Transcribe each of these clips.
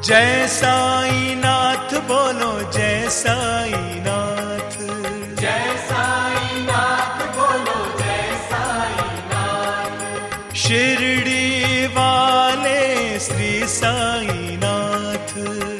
जय साईं नाथ बोलो जय साईं नाथ। जय साईं नाथ बोलो जय साईं नाथ। शिरडी वाले श्री साईं नाथ।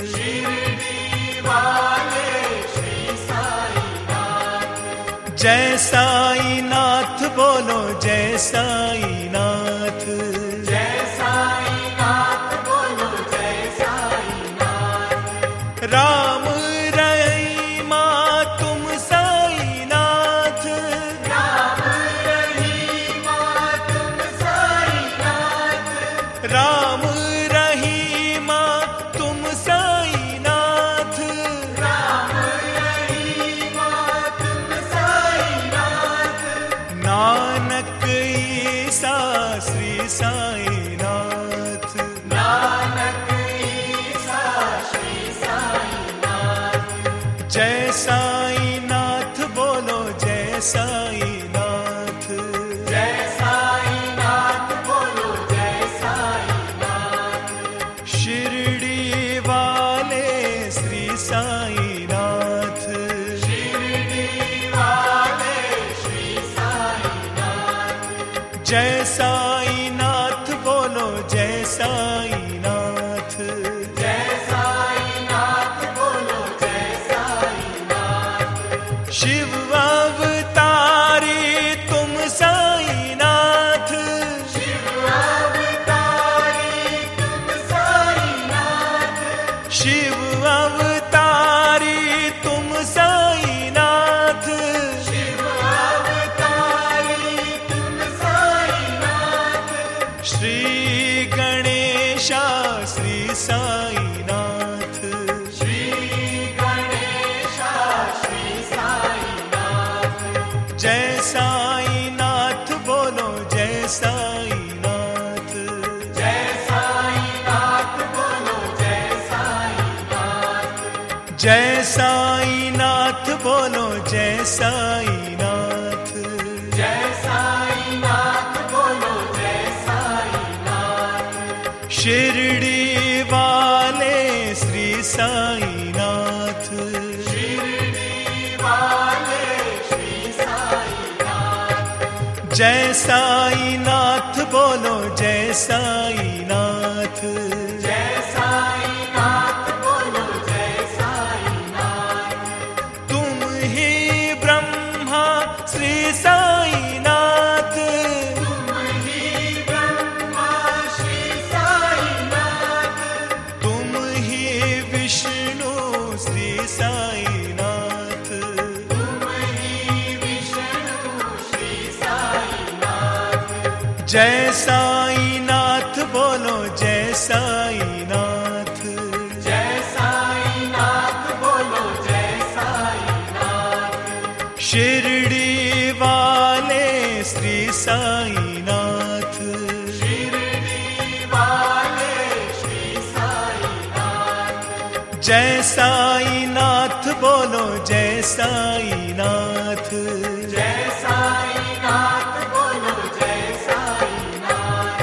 शिरडी वाले श्री साईं नाथ। जय साईं नाथ बोलो जय साईं नाथ। जय साईं नाथ बोलो जय साईं नाथ। राम रहीमा तुम साईं नाथ। राम रहीमा तुम साईं नाथ। राम रहीमा तुम साईं नाथ। राम रहीमा तुम साईं नाथ। नानक ईसा श्री साईं नाथ। नानक ईसा श्री साईं नाथ। जय साईं नाथ बोलो जय साईं नाथ। जय साईं नाथ बोलो जय साईं नाथ। शिरडी वाले श्री साईं नाथ। शिरडी वाले श्री साईं नाथ। जय साईं नाथ बोलो जय साईं नाथ। जय साईं नाथ बोलो जय साईं नाथ। शिव अवतारी तुम साईं नाथ। शिव अवतारी तुम साईं नाथ। शिव अवतारी तुम साईं नाथ। शिव अवतारी तुम साईं नाथ। श्री गणेशा श्री साईं नाथ। श्री गणेशा श्री साईं नाथ। जय साईं नाथ बोलो जय साईं नाथ। जय साईं नाथ बोलो जय साईं नाथ। जय साईं नाथ बोलो जय साईं नाथ। जय साईं नाथ बोलो जय साईं नाथ। शिरडी वाले श्री साईं नाथ। शिरडी वाले श्री साईं नाथ। जय साईं नाथ बोलो जय साईं नाथ। जय साईं नाथ बोलो जय साईं नाथ। तुम ही ब्रह्मा श्री साईं नाथ। तुम ही ब्रह्मा श्री साईं नाथ। तुम ही विष्णु श्री साईं नाथ। तुम ही विष्णु श्री साईं नाथ। जय साईं नाथ बोलो जय साईं नाथ। जय साईं नाथ बोलो जय साईं नाथ। शिरडी वाले श्री साईं नाथ। शिरडी वाले श्री साईं नाथ। जय साईं नाथ बोलो जय साईं नाथ। जय साईं नाथ बोलो जय साईं नाथ।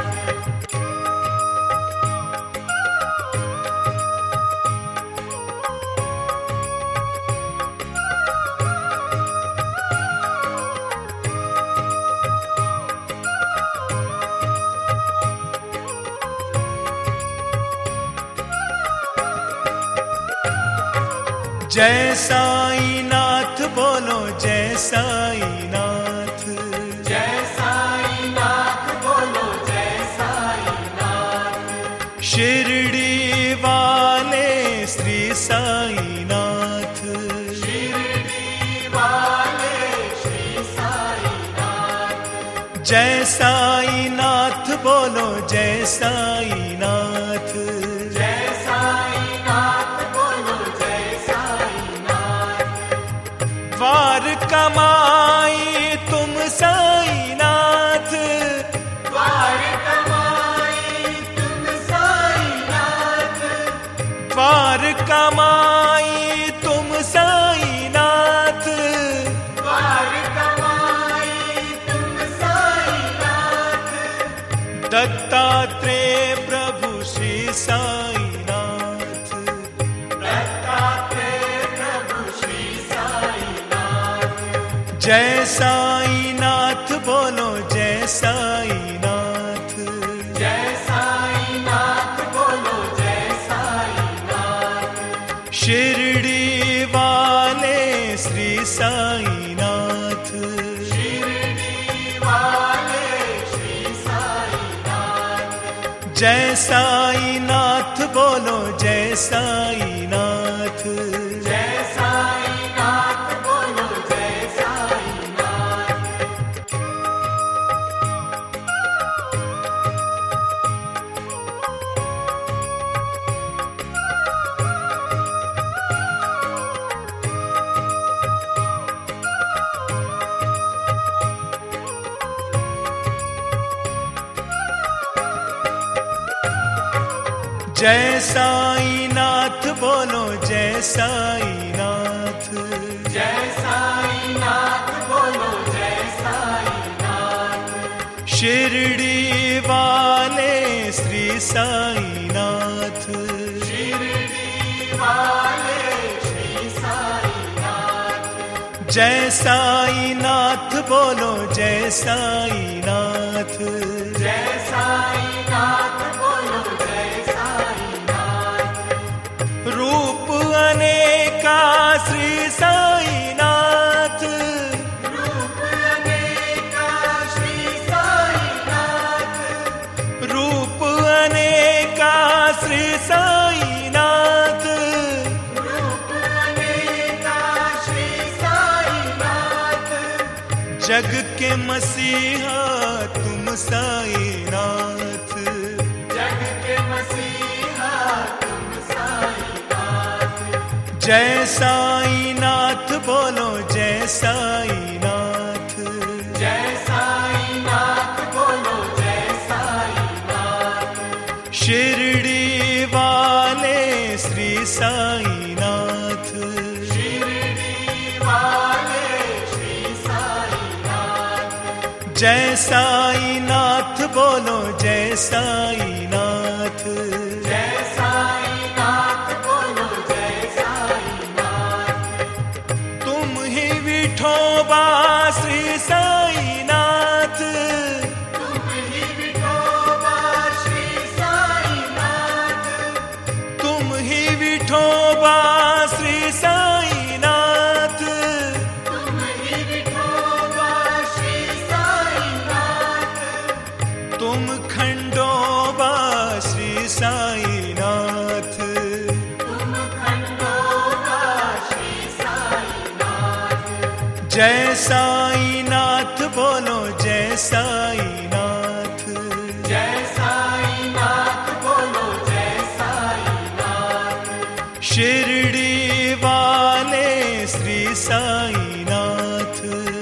जय साईं नाथ बोलो जय साईं नाथ। जय साईं नाथ बोलो जय साईं नाथ। शिरडी वाले श्री साईं नाथ। शिरडी वाले श्री साईं नाथ। जय साईं नाथ बोलो जय साईं नाथ। जय साईं नाथ बोलो जय साईं नाथ। वार कमाई तुम साईं नाथ। द्वार कमाई तुम साईं नाथ। वार कमाई तुम साईं नाथ। द्वार कमाई तुम साईं नाथ। दत्तात्रेय प्रभु श्री साईं नाथ। जय साईं नाथ बोलो जय साईं नाथ। जय साईं नाथ बोलो जय साईं नाथ। शिरडी वाले श्री साईं नाथ। शिरडी वाले श्री साईं नाथ। जय साईं नाथ बोलो जय साईं नाथ। जय साईं नाथ बोलो जय साईं नाथ। जय साईं नाथ बोलो जय साईं नाथ। जय साईं नाथ बोलो जय साईं नाथ। शिरडी वाले श्री साईं नाथ। शिरडी वाले श्री साईं नाथ। जय साईं नाथ बोलो जय साईं नाथ। जय साईं नाथ बोलो जय साईं नाथ। रूप अनेका श्री साईं नाथ। रूप अनेका श्री साईं नाथ। रूप अनेका श्री साईं नाथ। रूप अनेका श्री साईं नाथ। जग के मसीहा तुम साईं नाथ। जग के मसीहा तुम साईं नाथ। जय साईं नाथ बोलो जय साईं नाथ। जय साईं नाथ बोलो जय साईं नाथ। शिरडी वाले श्री साईं नाथ। शिरडी वाले श्री साईं नाथ। जय साईं नाथ बोलो जय साईं नाथ। जय साईं नाथ बोलो जय साईं नाथ। तुम ही विठोबा श्री साईं नाथ। तुम ही विठोबा श्री साईं नाथ। तुम ही विठोबा श्री साईं नाथ। तुम ही विठोबा श्री साईं नाथ। तुम खंडोबा श्री साईं नाथ। तुम खंडोबा श्री साईं नाथ। जय साईं नाथ बोलो जय साईं नाथ। जय साईं नाथ बोलो जय साईं नाथ। शिरडी वाले श्री साईं नाथ।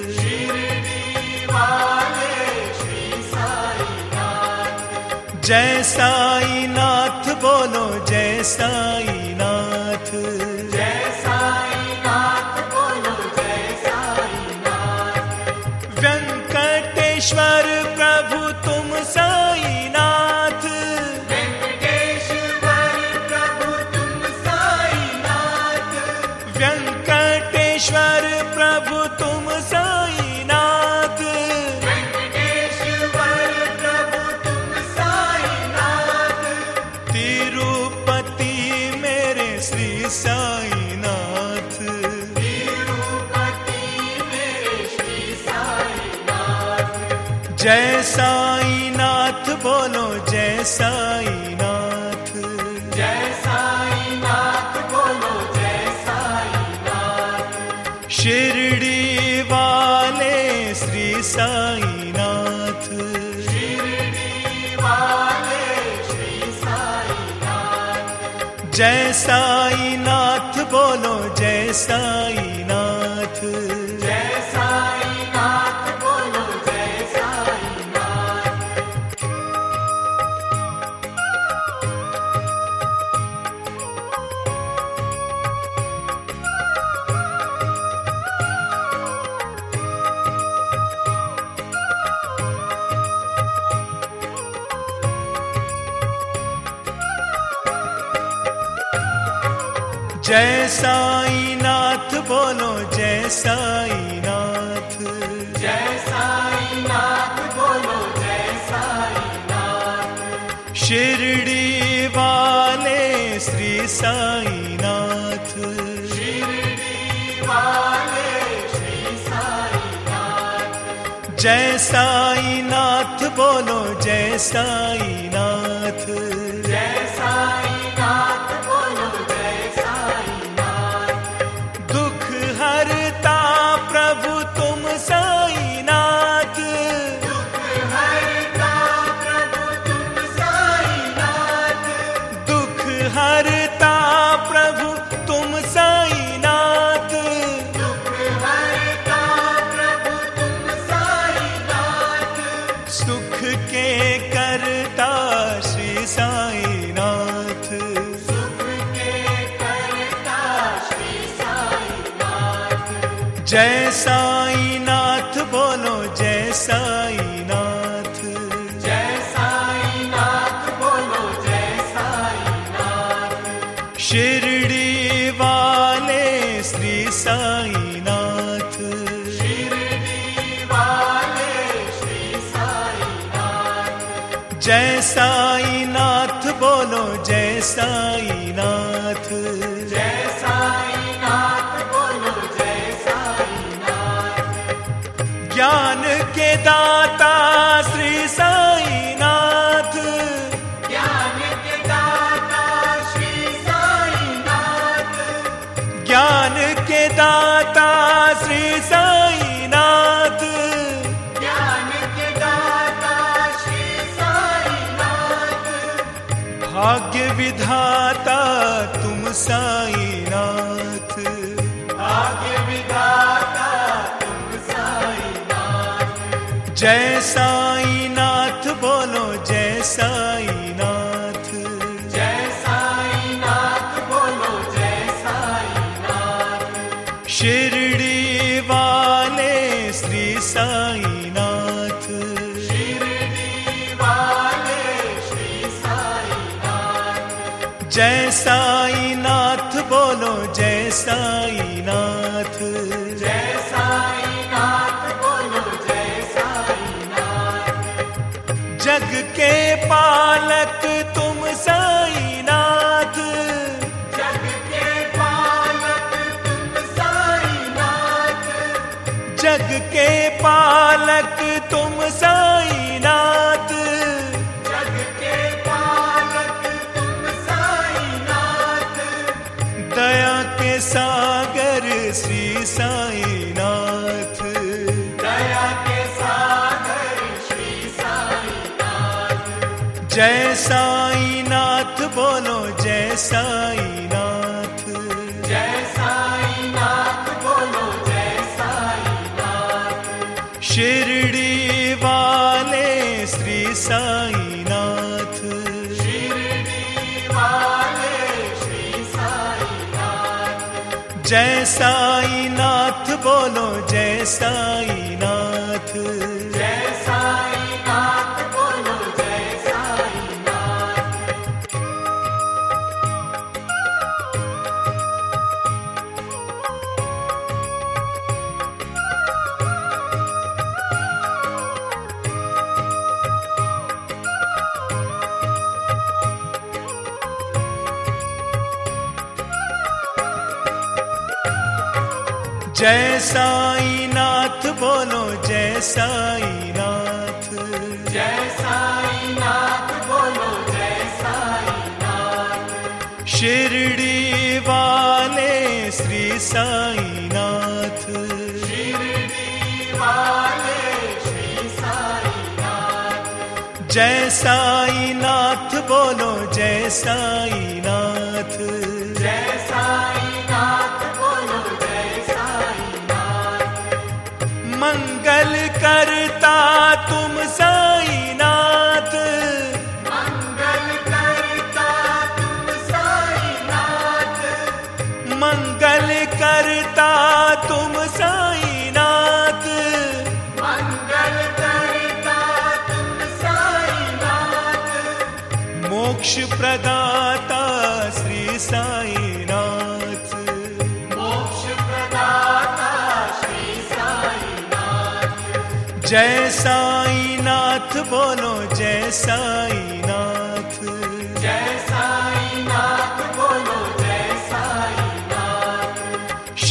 शिरडी वाले श्री साईं नाथ। जय साईं नाथ बोलो जय साईं नाथ। जय साईं नाथ बोलो जय साईं नाथ। वेंकटेश्वर प्रभु तुम साईं नाथ। वेंकटेश्वर प्रभु तुम साईं नाथ। वेंकटेश्वर प्रभु तुम साईं नाथ। वेंकटेश्वर प्रभु तुम साईं नाथ। तिरुपति मेरे श्री साईं नाथ। तिरुपति मेरे श्री साईं नाथ। जय साईं नाथ बोलो जय साईं नाथ। जय साईं नाथ बोलो जय साईं नाथ। शिरडी वाले श्री साईं नाथ। शिरडी वाले श्री साईं नाथ। जय साईं नाथ बोलो जय साईं नाथ। जय साईं नाथ बोलो जय साईं नाथ। जय साईं नाथ बोलो जय साईं नाथ। शिरडी वाले श्री साईनाथ, शिरडी वाले श्री साईनाथ। जय साईनाथ बोलो जय साईनाथ, जय साईनाथ बोलो जय साईनाथ। दुख हरता प्रभु तुम साईनाथ, दुख हरता प्रभु तुम साईनाथ। दुख हरता प्रभु तुम साईनाथ, दुख हरता प्रभु तुम साईनाथ। सुख के करता श्री साईनाथ, सुख के करता श्री साईनाथ। जय साईनाथ बोलो जय साईनाथ, जय साईनाथ बोलो जय साईनाथ। शिरडी वाले श्री साईनाथ, शिरडी वाले श्री साईनाथ। जय साईनाथ बोलो जय साईनाथ, जय साईनाथ बोलो जय साईनाथ। ज्ञान के दाता श्री साईनाथ, ज्ञान के दाता श्री साईनाथ। ज्ञान के दाता श्री साईनाथ, ज्ञान के दाता श्री साईनाथ। भाग्य विधाता तुम साईनाथ, भाग्य विधाता तुम साईनाथ। जय साईनाथ बोलो जय साईनाथ, जय साईनाथ बोलो जय साईनाथ। शिरडी वाले श्री साईनाथ, शिरडी वाले श्री साईनाथ। जय साईनाथ बोलो जय साईनाथ, जय साईनाथ बोलो जय साईनाथ। जग के पालक तुम साईनाथ, जग के पालक तुम साईनाथ। जग के पालक तुम साईनाथ, जग के पालक तुम साईनाथ। दया के सागर श्री साईनाथ, दया के सागर श्री साईनाथ। जय साईनाथ बोलो जय साईनाथ, जय साईनाथ बोलो जय साईनाथ। शिरडी वाले श्री साईनाथ, शिरडी वाले श्री साईनाथ। जय साईनाथ बोलो जय साईनाथ, जय साईनाथ बोलो जय साईनाथ। जय साईनाथ बोलो जय साईनाथ, जय साईनाथ बोलो जय साईनाथ। शिरडी वाले श्री साईनाथ, शिरडी वाले श्री साईनाथ। जय साईनाथ बोलो जय साईनाथ, जय साईनाथ बोलो जय साईनाथ। मंगल करता तुम साईनाथ, मंगल करता तुम साईनाथ। मंगल करता तुम साईनाथ, मंगल करता तुम साईनाथ। मोक्ष प्रदाता श्री साईनाथ, मोक्ष प्रदाता श्री साईनाथ। जय साईनाथ बोलो जय साईनाथ,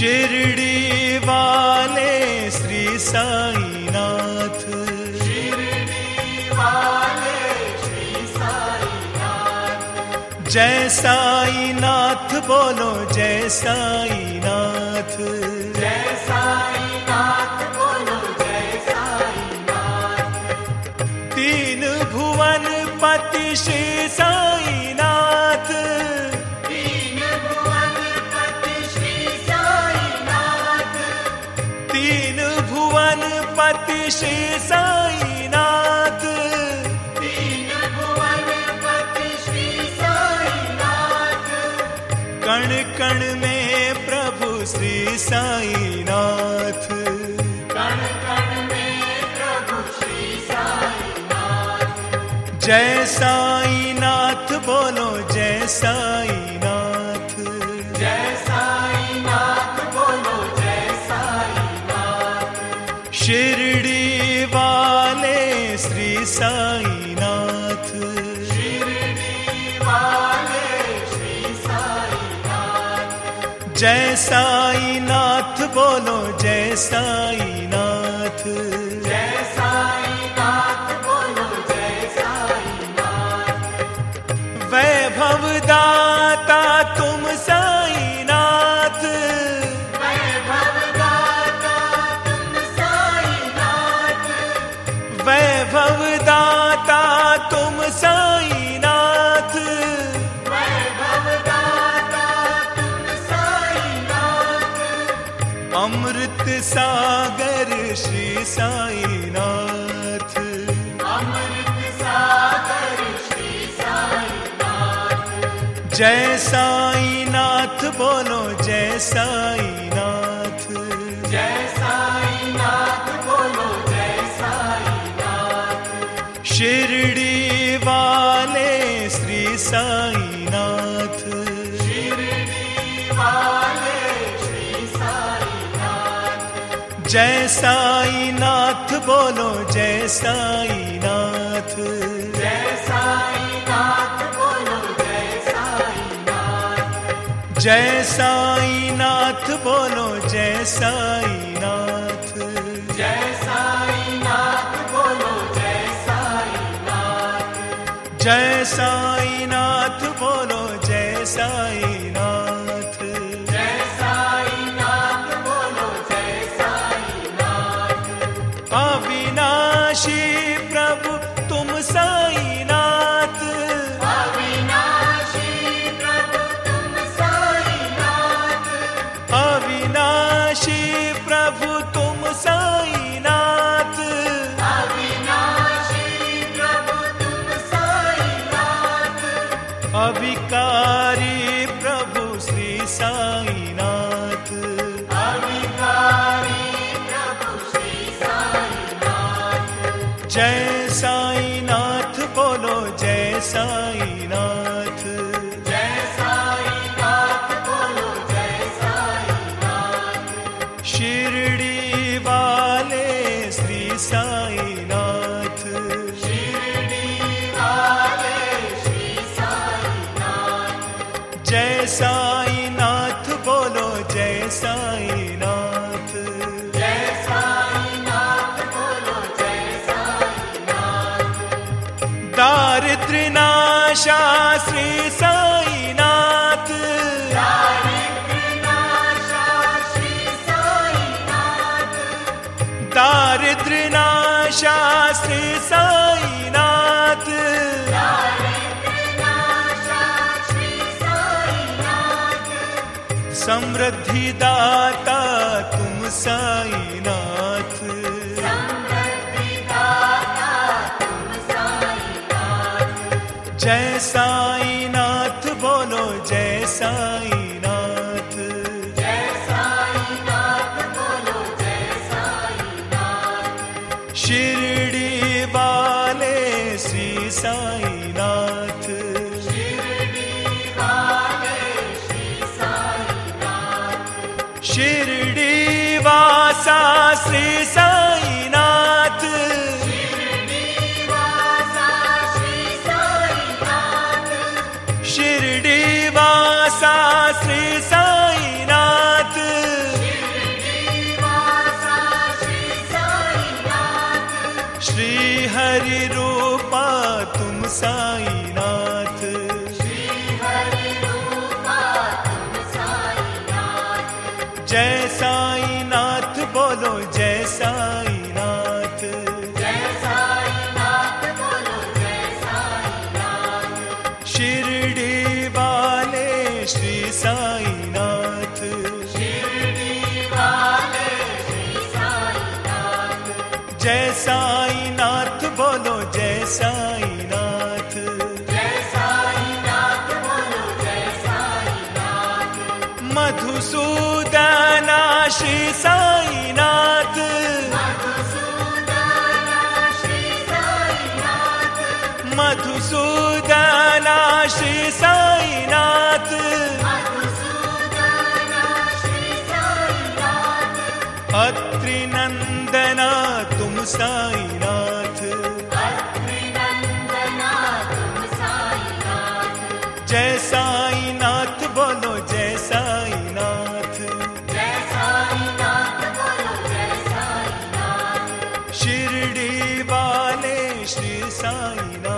शिरडी वाले श्री साईनाथ, शिरडी वाले श्री साईनाथ। जय साईनाथ बोलो जय साईनाथ, जय साईनाथ बोलो जय साईनाथ। तीन भुवन पति श्री साईनाथ, तीन भुवन पति श्री साईनाथ। तीन भुवन पति श्री साईनाथ, तीन भुवन पति श्री साईनाथ। कण कण में प्रभु श्री साईनाथ, कण कण में प्रभु श्री साईनाथ। जय साईनाथ बोलो जय साईनाथ, जय साईनाथ बोलो जय साईनाथ। शिरडी वाले श्री साईनाथ, शिरडी वाले श्री साईनाथ। जय साईनाथ बोलो जय साईनाथ, जय साईनाथ बोलो जय साईनाथ। वैभव दाता तुम साईनाथ, वैभव दाता तुम साईनाथ। वैभव दाता तुम साईनाथ, वैभव दाता तुम साईनाथ। अमृत सागर श्री साईनाथ, अमृत सागर श्री साईनाथ। जय साईनाथ बोलो जय साईनाथ, जय साईनाथ बोलो जय साईनाथ। शिरडी वाले श्री साईनाथ, शिरडी वाले श्री साईनाथ। जय साईनाथ बोलो जय साईनाथ, जय साईनाथ बोलो जय साईनाथ। जय साईनाथ बोलो जय साईनाथ, जय साईनाथ बोलो जय साईनाथ। जय साईनाथ बोलो जय साईनाथ, जय साईनाथ बोलो जय साईनाथ। अविनाशी प्रभु तुम साईनाथ, अविनाशी प्रभु तुम साईनाथ। अविनाशी प्रभु तुम साईनाथ, अविनाशी प्रभु तुम साईनाथ। अविकारी प्रभु श्री साईनाथ, अविकारी प्रभु श्री साईनाथ। जय साईनाथ बोलो जय साईनाथ, जय साईनाथ बोलो जय साईनाथ। शिरडी वाले श्री साईनाथ, शिरडी वाले श्री साईनाथ। जय साईनाथ बोलो जय साईनाथ, जय साईनाथ बोलो जय साईनाथ। दारिद्र्य नाशा श्री साईनाथ, दारिद्र्य नाशा श्री साईनाथ। दारिद्र्य नाशा श्री साईनाथ, दारिद्र्य नाशा श्री साईनाथ। समृद्धि दाता तुम साईनाथ, समृद्धि दाता तुम साईनाथ। जय साईनाथ बोलो जय साईनाथ, जय साईनाथ बोलो जय साईनाथ। शिरडी वाले श्री साईनाथ, शिरडी वाले श्री साईनाथ। शिरडी वासा श्री साईनाथ, शिरडी वासा श्री साईनाथ। शिरडी वासा श्री साईनाथ, हरि रूपा तुम साईनाथ, जय साईनाथ बोलो जय साईनाथ, शिरडी वाले श्री साईनाथ, जय साईनाथ बोलो जय साईनाथ, मधुसूदना श्री साईनाथ, मधुसूदना श्री साईनाथ, अत्रि नंदना तुम साईनाथ, जय साईनाथ बोलो जय साईनाथ, शिरडी वाले श्री साईनाथ।